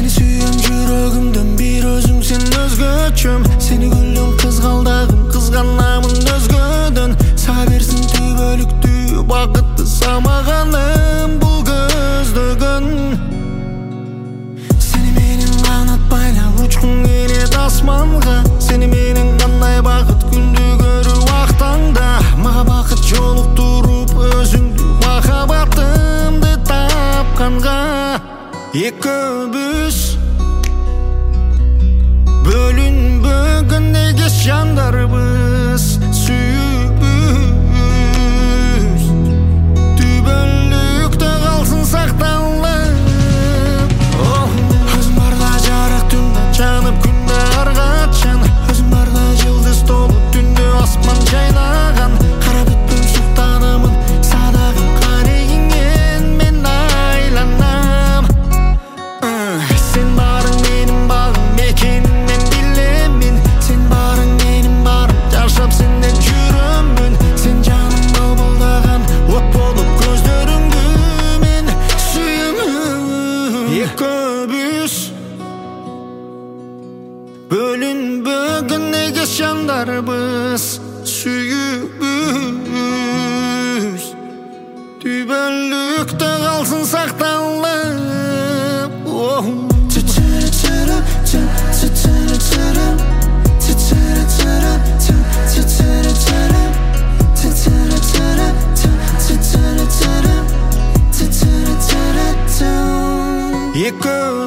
сүйем жүрөгүмдөн бир өзүң сен өзгөчөм. Сени күлүм кызгалдагым, кызганамын өзгөдөн. Сага берсин түбөлүктүү бакытты самаганым бул көздөгөн. Сени менен канат байлап учкум келет асманга. Сени менен кандай бакыт күндү көрүп ак таңда. Мага бакыт жолуктуруп өзүңдү махабатымды тапканга. Экөөбүз бөлүнбөгөн эгес жандарбыз. Сүйүүбүз түбөлүктө калсын сакталып. Өзүң барда жарык түндө жанып күндө ар качан. Өзүң барда жылдыз толу түндө асман жайнаган. Кара бүттүм суктанамын садагы карегиңен мен айланам. Сен барың менин багым экенин мен билемин. Сен барың менин барым жашап сенден жүрөмүн. Сен жаным балбалдаган от болуп көздөрүңдү мен сүйөмүн. Экөөбүз бөлүнбөгөн эгес жандарбыз. Сүйүүбүз түбөлүктө калсын сакталып. Экөөбүз